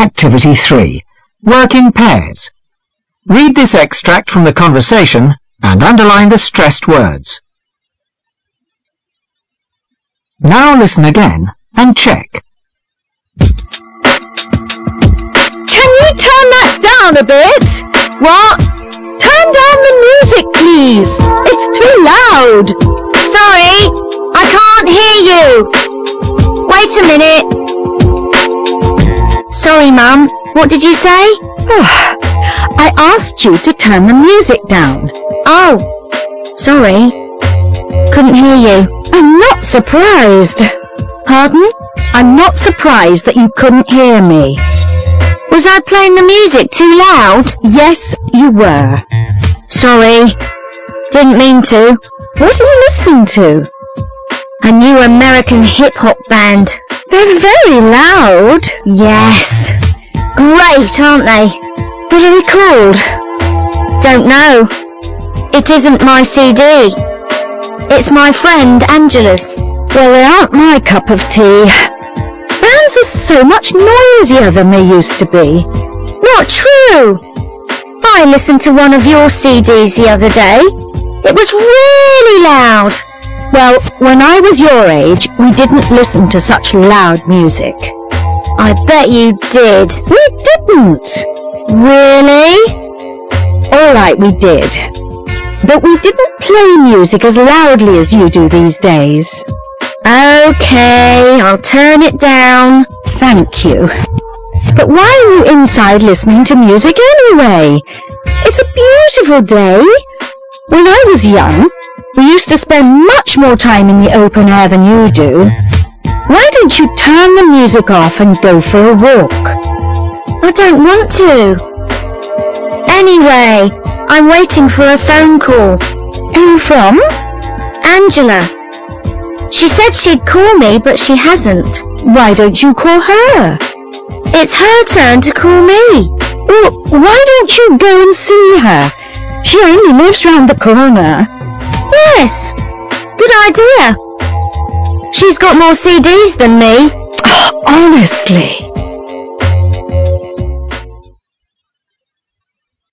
Activity 3. Work in pairs. Read this extract from the conversation and underline the stressed words. Now listen again and check. Can you turn that down a bit? What? Turn down the music, please. It's too loud. Sorry, I can't hear you. Wait a minute. Sorry, Mum. What did you say? I asked you to turn the music down. Oh, sorry. Couldn't hear you. I'm not surprised. Pardon? I'm not surprised that you couldn't hear me. Was I playing the music too loud? Yes, you were. Sorry. Didn't mean to. What are you listening to? A new American hip-hop band. They're very loud. Yes. Great, aren't they? What are they called? Don't know. It isn't my CD. It's my friend Angela's. Well, they aren't my cup of tea. Bands are so much noisier than they used to be. Not true. I listened to one of your CDs the other day. It was really loud. Well, when I was your age, we didn't listen to such loud music. I bet you did. We didn't. Really? All right, we did. But we didn't play music as loudly as you do these days. Okay, I'll turn it down. Thank you. But why are you inside listening to music anyway? It's a beautiful day. When I was young, we used to spend much more time in the open air than you do. Why don't you turn the music off and go for a walk? I don't want to. Anyway, I'm waiting for a phone call. Who from? Angela. She said she'd call me, but she hasn't. Why don't you call her? It's her turn to call me. Well, why don't you go and see her? She only lives round the corner. Yes, good idea. She's got more CDs than me. Honestly.